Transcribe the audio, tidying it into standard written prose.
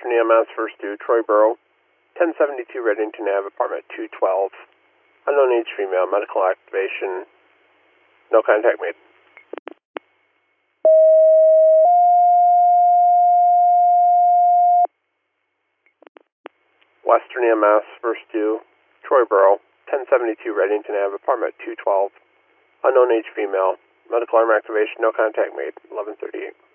Western EMS, first due, Troyboro, 1072 Reddington Ave, apartment 212. Unknown age female, medical activation, no contact made. Western EMS, first due, Troyboro, 1072 Reddington Ave, apartment 212. Unknown age female, medical arm activation, no contact made, 1138.